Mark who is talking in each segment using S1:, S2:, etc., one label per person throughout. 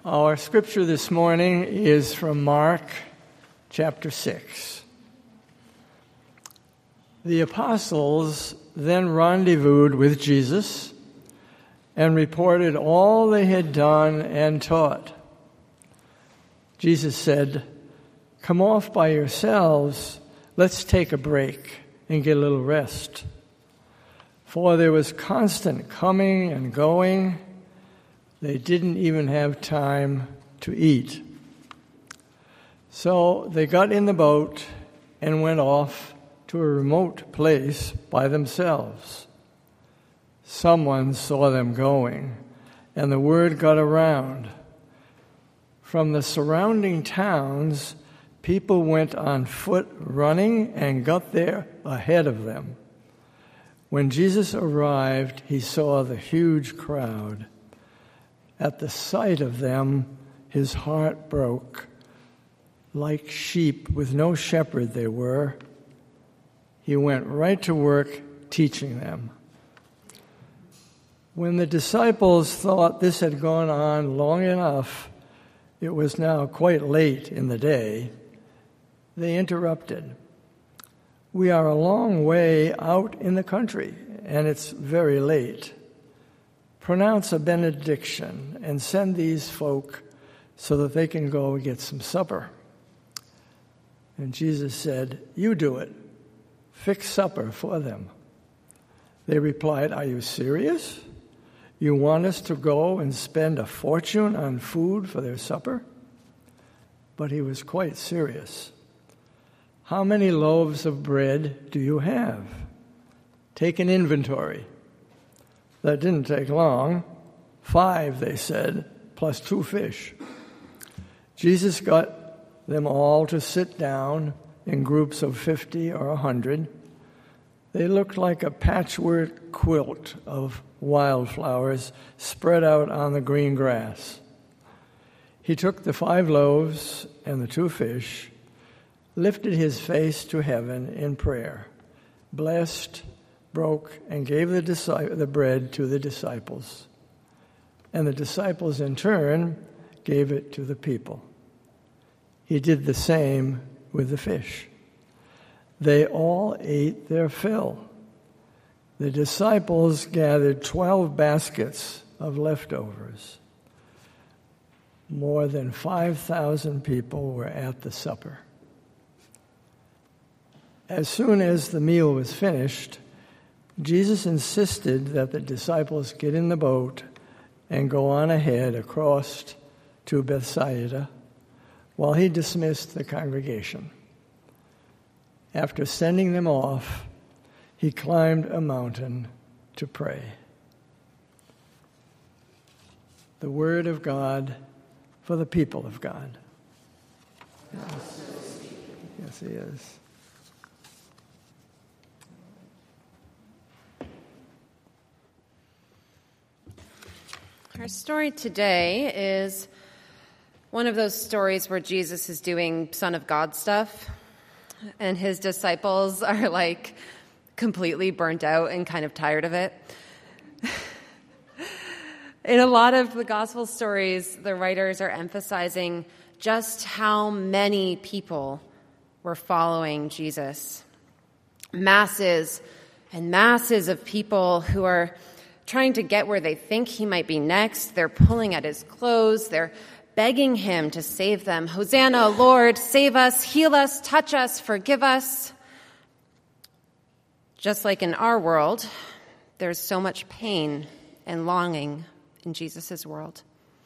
S1: Our scripture this morning is from Mark chapter 6. The apostles then rendezvoused with Jesus and reported all they had done and taught. Jesus said, "Come off by yourselves, let's take a break and get a little rest." For there was constant coming and going. They didn't even have time to eat. So they got in the boat and went off to a remote place by themselves. Someone saw them going, and the word got around. From the surrounding towns, people went on foot running and got there ahead of them. When Jesus arrived, he saw the huge crowd. At the sight of them, his heart broke. Like sheep with no shepherd they were. He went right to work teaching them. When the disciples thought this had gone on long enough, it was now quite late in the day, they interrupted. "We are a long way out in the country, and it's very late. Pronounce a benediction and send these folk so that they can go and get some supper." And Jesus said, "You do it. Fix supper for them." They replied, "Are you serious? You want us to go and spend a fortune on food for their supper?" But he was quite serious. "How many loaves of bread do you have? Take an inventory." That didn't take long. 5, they said, plus 2 fish. Jesus got them all to sit down in groups of 50 or 100. They looked like a patchwork quilt of wildflowers spread out on the green grass. He took the 5 loaves and the 2 fish, lifted his face to heaven in prayer, blessed, broke, and gave the bread to the disciples. And the disciples, in turn, gave it to the people. He did the same with the fish. They all ate their fill. The disciples gathered 12 baskets of leftovers. More than 5,000 people were at the supper. As soon as the meal was finished, Jesus insisted that the disciples get in the boat and go on ahead across to Bethsaida while he dismissed the congregation. After sending them off, he climbed a mountain to pray. The word of God for the people of God. Yes, he is.
S2: Our story today is one of those stories where Jesus is doing Son of God stuff, and his disciples are like completely burnt out and kind of tired of it. In a lot of the gospel stories, the writers are emphasizing just how many people were following Jesus. Masses and masses of people who are trying to get where they think he might be next. They're pulling at his clothes. They're begging him to save them. "Hosanna, Lord, save us, heal us, touch us, forgive us." Just like in our world, there's so much pain and longing in Jesus' world.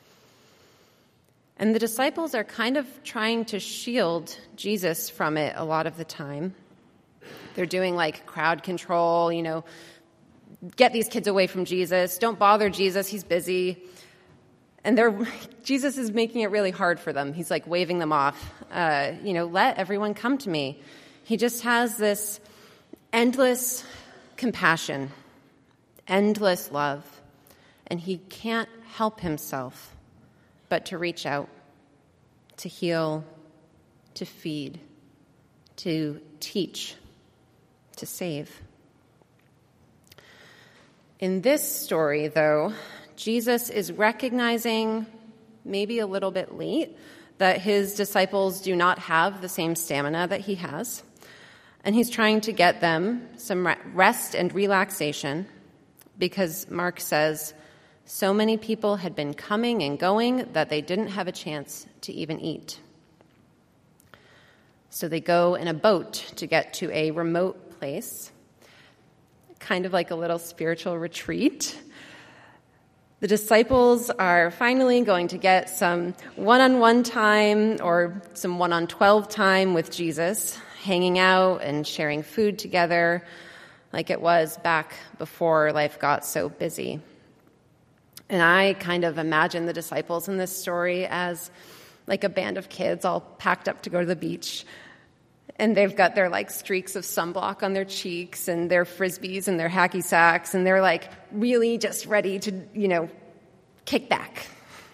S2: And the disciples are kind of trying to shield Jesus from it a lot of the time. They're doing like crowd control, get these kids away from Jesus. Don't bother Jesus. He's busy. And Jesus is making it really hard for them. He's like waving them off. Let everyone come to me. He just has this endless compassion, endless love. And he can't help himself but to reach out, to heal, to feed, to teach, to save. In this story, though, Jesus is recognizing maybe a little bit late, that his disciples do not have the same stamina that he has. And he's trying to get them some rest and relaxation because Mark says so many people had been coming and going that they didn't have a chance to even eat. So they go in a boat to get to a remote place, kind of like a little spiritual retreat. The disciples are finally going to get some one-on-one time or some one-on-12 time with Jesus, hanging out and sharing food together like it was back before life got so busy. And I kind of imagine the disciples in this story as like a band of kids all packed up to go to the beach. And they've got their like streaks of sunblock on their cheeks and their frisbees and their hacky sacks. And they're like really just ready to, kick back.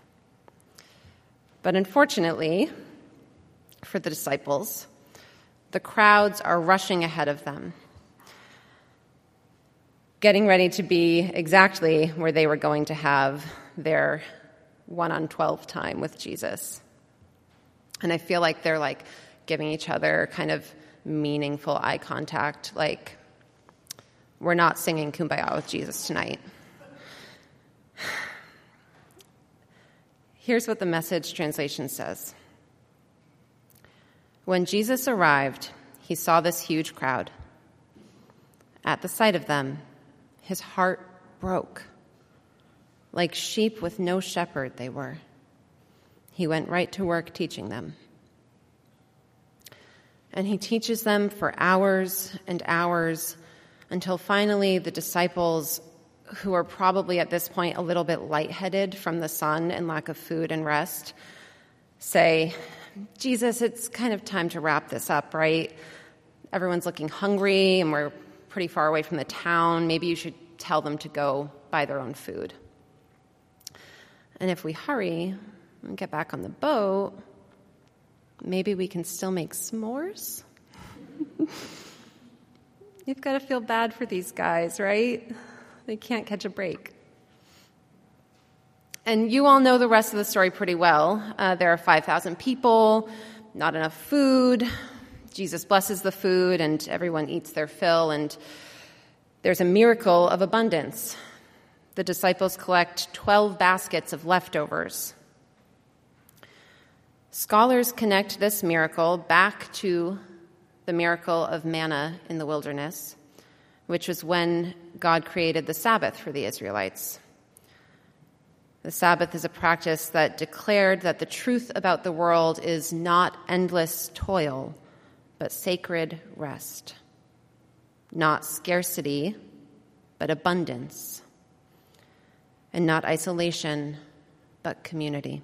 S2: But unfortunately for the disciples, the crowds are rushing ahead of them, getting ready to be exactly where they were going to have their 1-on-12 time with Jesus. And I feel like they're like giving each other kind of meaningful eye contact, like, we're not singing Kumbaya with Jesus tonight. Here's what the Message translation says. When Jesus arrived, he saw this huge crowd. At the sight of them, his heart broke. Like sheep with no shepherd they were. He went right to work teaching them. And he teaches them for hours and hours until finally the disciples, who are probably at this point a little bit lightheaded from the sun and lack of food and rest, say, Jesus, it's kind of time to wrap this up, right? Everyone's looking hungry and we're pretty far away from the town. Maybe you should tell them to go buy their own food. And if we hurry and get back on the boat, maybe we can still make s'mores? You've got to feel bad for these guys, right? They can't catch a break. And you all know the rest of the story pretty well. There are 5,000 people, not enough food. Jesus blesses the food and everyone eats their fill, and there's a miracle of abundance. The disciples collect 12 baskets of leftovers. Scholars connect this miracle back to the miracle of manna in the wilderness, which was when God created the Sabbath for the Israelites. The Sabbath is a practice that declared that the truth about the world is not endless toil, but sacred rest. Not scarcity, but abundance. And not isolation, but community.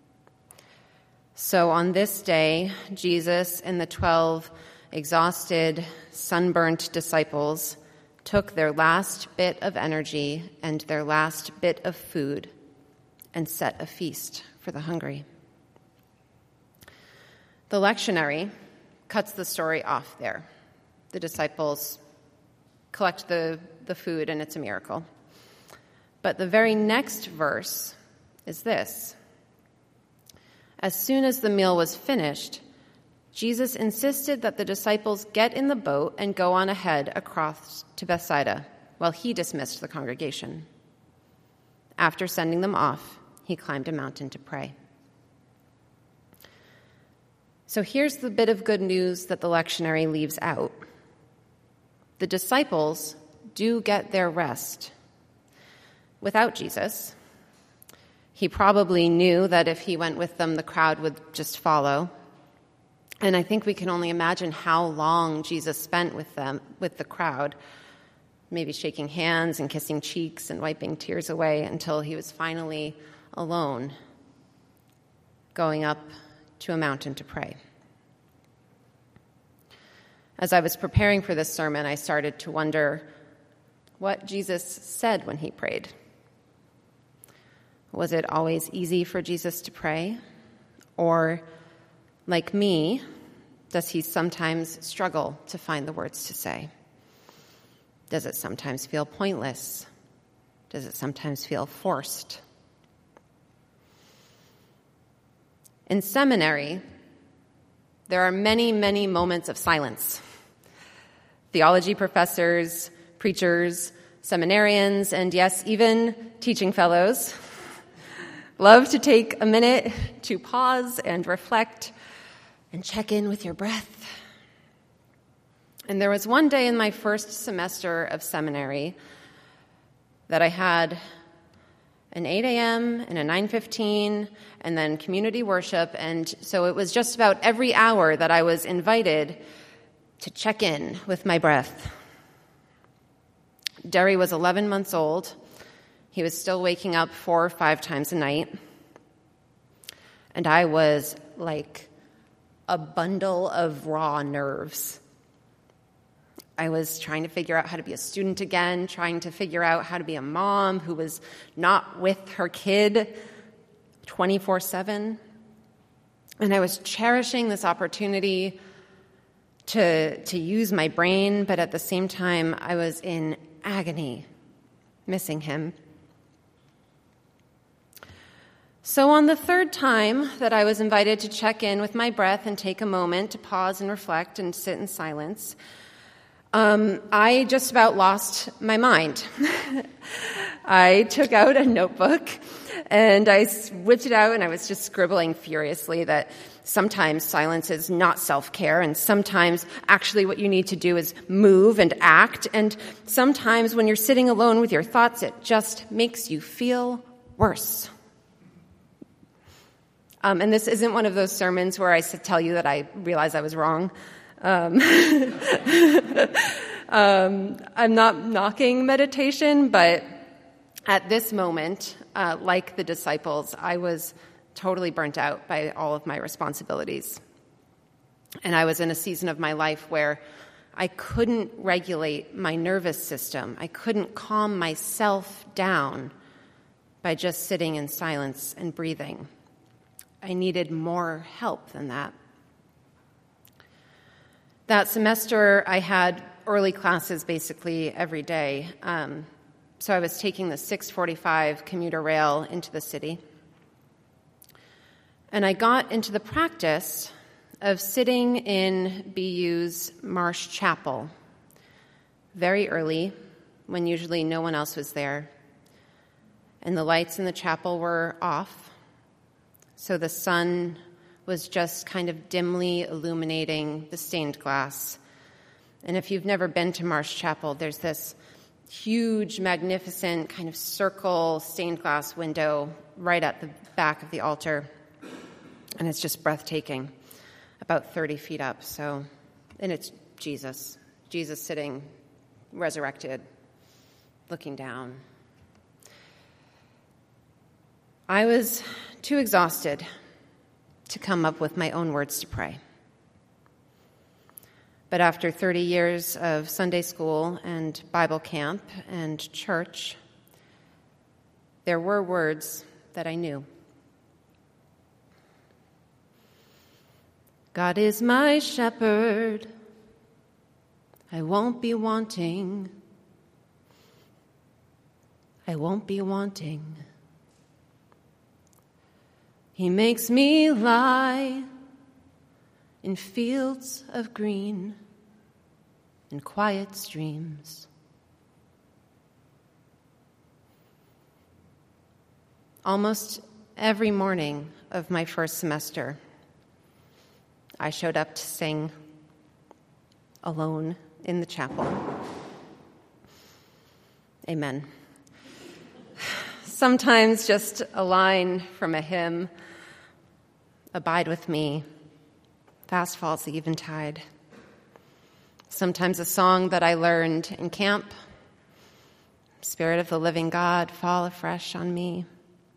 S2: So on this day, Jesus and the 12 exhausted, sunburnt disciples took their last bit of energy and their last bit of food and set a feast for the hungry. The lectionary cuts the story off there. The disciples collect the food and it's a miracle. But the very next verse is this. As soon as the meal was finished, Jesus insisted that the disciples get in the boat and go on ahead across to Bethsaida while he dismissed the congregation. After sending them off, he climbed a mountain to pray. So here's the bit of good news that the lectionary leaves out. The disciples do get their rest without Jesus. He probably knew that if he went with them, the crowd would just follow. And I think we can only imagine how long Jesus spent with them, with the crowd, maybe shaking hands and kissing cheeks and wiping tears away until he was finally alone, going up to a mountain to pray. As I was preparing for this sermon, I started to wonder what Jesus said when he prayed. Was it always easy for Jesus to pray? Or, like me, does he sometimes struggle to find the words to say? Does it sometimes feel pointless? Does it sometimes feel forced? In seminary, there are many, many moments of silence. Theology professors, preachers, seminarians, and yes, even teaching fellows love to take a minute to pause and reflect and check in with your breath. And there was one day in my first semester of seminary that I had an 8 a.m. and a 9:15, and then community worship, and so it was just about every hour that I was invited to check in with my breath. Derry was 11 months old. He was still waking up 4 or 5 times a night, and I was like a bundle of raw nerves. I was trying to figure out how to be a student again, trying to figure out how to be a mom who was not with her kid 24/7. And I was cherishing this opportunity to use my brain, but at the same time, I was in agony, missing him. So on the third time that I was invited to check in with my breath and take a moment to pause and reflect and sit in silence, I just about lost my mind. I took out a notebook and I whipped it out and I was just scribbling furiously that sometimes silence is not self-care, and sometimes actually what you need to do is move and act, and sometimes when you're sitting alone with your thoughts, it just makes you feel worse. And this isn't one of those sermons where I tell you that I realize I was wrong. I'm not knocking meditation, but at this moment, like the disciples, I was totally burnt out by all of my responsibilities. And I was in a season of my life where I couldn't regulate my nervous system. I couldn't calm myself down by just sitting in silence and breathing. I needed more help than that. That semester, I had early classes basically every day. So I was taking the 6:45 commuter rail into the city. And I got into the practice of sitting in BU's Marsh Chapel very early, when usually no one else was there. And the lights in the chapel were off, so the sun was just kind of dimly illuminating the stained glass. And if you've never been to Marsh Chapel, there's this huge, magnificent kind of circle stained glass window right at the back of the altar. And it's just breathtaking, about 30 feet up. And it's Jesus sitting resurrected, looking down. I was too exhausted to come up with my own words to pray. But after 30 years of Sunday school and Bible camp and church, there were words that I knew. God is my shepherd, I won't be wanting. I won't be wanting. He makes me lie in fields of green and quiet streams. Almost every morning of my first semester, I showed up to sing alone in the chapel. Amen. Sometimes just a line from a hymn, abide with me, fast falls the eventide. Sometimes a song that I learned in camp, Spirit of the living God, fall afresh on me.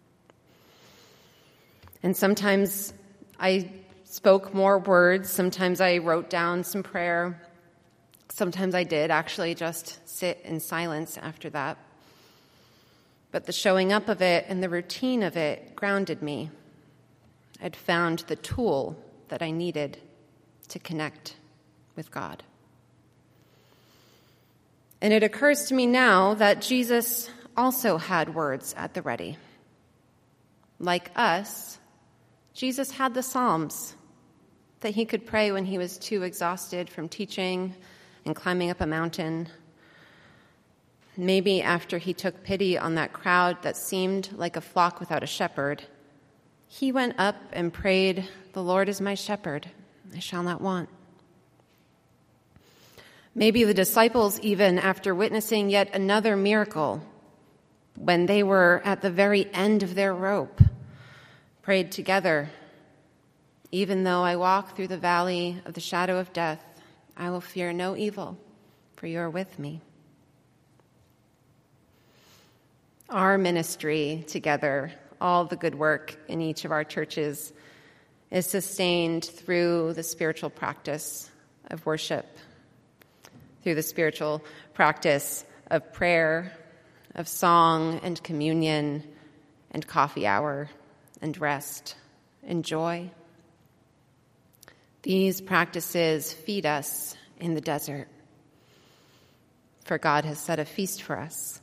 S2: And sometimes I spoke more words, sometimes I wrote down some prayer, sometimes I did actually just sit in silence after that. But the showing up of it and the routine of it grounded me. I'd found the tool that I needed to connect with God. And it occurs to me now that Jesus also had words at the ready. Like us, Jesus had the Psalms that he could pray when he was too exhausted from teaching and climbing up a mountain. Maybe after he took pity on that crowd that seemed like a flock without a shepherd, he went up and prayed, "The Lord is my shepherd, I shall not want." Maybe the disciples, even after witnessing yet another miracle, when they were at the very end of their rope, prayed together, "Even though I walk through the valley of the shadow of death, I will fear no evil, for you are with me." Our ministry together, all the good work in each of our churches, is sustained through the spiritual practice of worship, through the spiritual practice of prayer, of song and communion and coffee hour and rest and joy. These practices feed us in the desert, for God has set a feast for us.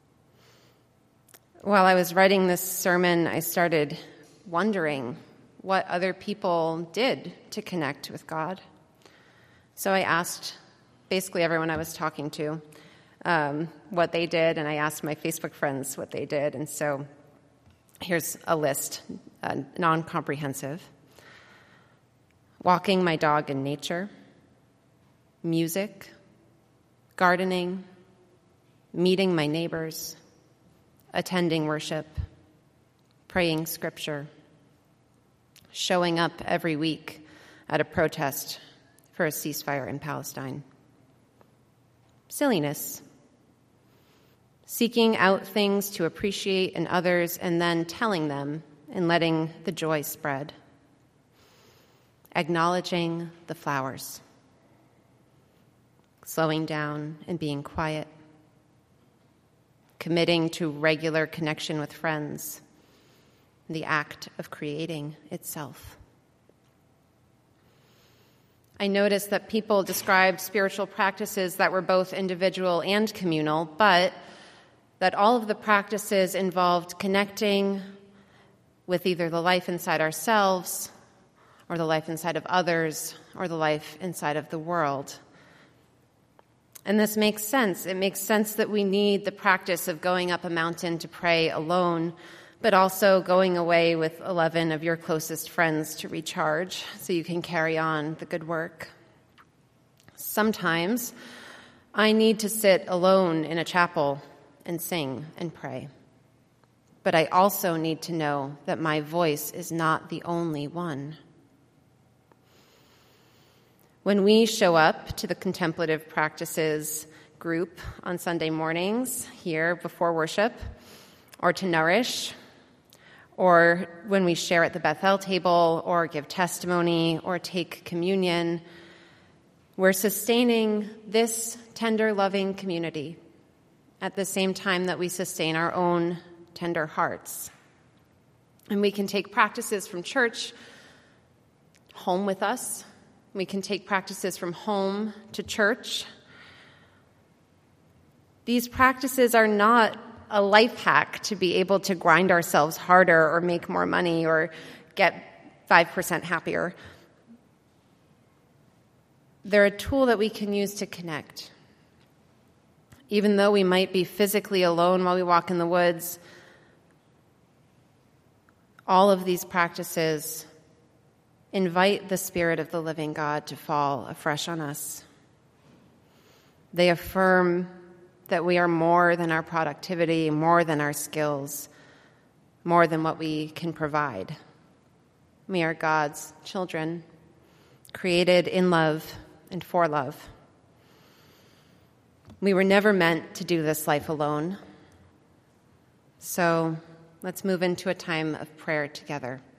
S2: While I was writing this sermon, I started wondering what other people did to connect with God. So I asked basically everyone I was talking to what they did, and I asked my Facebook friends what they did. And so here's a list, non-comprehensive. Walking my dog in nature, music, gardening, meeting my neighbors, attending worship, praying scripture, showing up every week at a protest for a ceasefire in Palestine. Silliness, seeking out things to appreciate in others and then telling them and letting the joy spread. Acknowledging the flowers, slowing down and being quiet, committing to regular connection with friends, the act of creating itself. I noticed that people described spiritual practices that were both individual and communal, but that all of the practices involved connecting with either the life inside ourselves or the life inside of others or the life inside of the world. And this makes sense. It makes sense that we need the practice of going up a mountain to pray alone, but also going away with 11 of your closest friends to recharge so you can carry on the good work. Sometimes I need to sit alone in a chapel and sing and pray. But I also need to know that my voice is not the only one. When we show up to the contemplative practices group on Sunday mornings here before worship, or to Nourish, or when we share at the Bethel table, or give testimony, or take communion, we're sustaining this tender, loving community at the same time that we sustain our own tender hearts. And we can take practices from church home with us. We can take practices from home to church. These practices are not a life hack to be able to grind ourselves harder or make more money or get 5% happier. They're a tool that we can use to connect. Even though we might be physically alone while we walk in the woods, all of these practices invite the Spirit of the living God to fall afresh on us. They affirm that we are more than our productivity, more than our skills, more than what we can provide. We are God's children, created in love and for love. We were never meant to do this life alone. So let's move into a time of prayer together.